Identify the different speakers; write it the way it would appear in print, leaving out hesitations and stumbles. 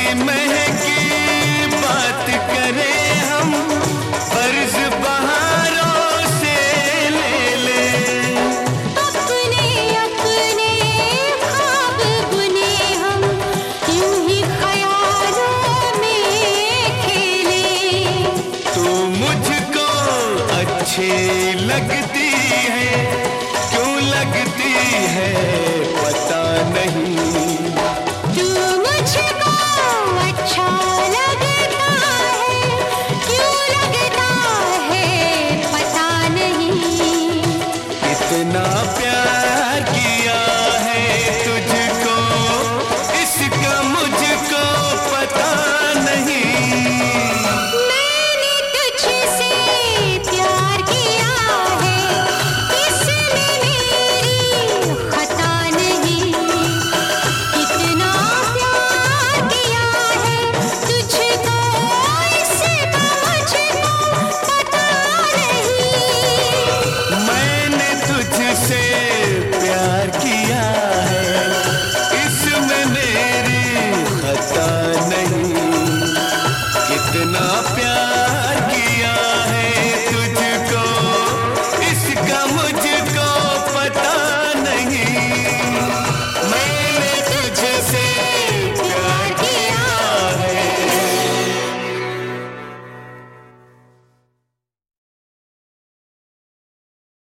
Speaker 1: महकी बात करें हम, फर्ज बहारों से ले ले।
Speaker 2: अपने अपने ख्वाब बुने हम, यूं ही ख्यालों में खेले।
Speaker 1: तू मुझको अच्छी लगती है, क्यों लगती है पता नहीं।
Speaker 2: तू मुझको अच्छा लगता है, क्यों लगता है पता नहीं।
Speaker 1: इतना प्यार किया है तुझको, इसका मुझको पता नहीं।
Speaker 2: मैंने तुझसे प्यार किया है, इसमें मेरी खता नहीं। कितना प्यार किया है तुझको, इसका मुझको पता नहीं।
Speaker 1: मैंने तुझसे प्यार किया है, इसमें मेरी खता नहीं। कितना प्यार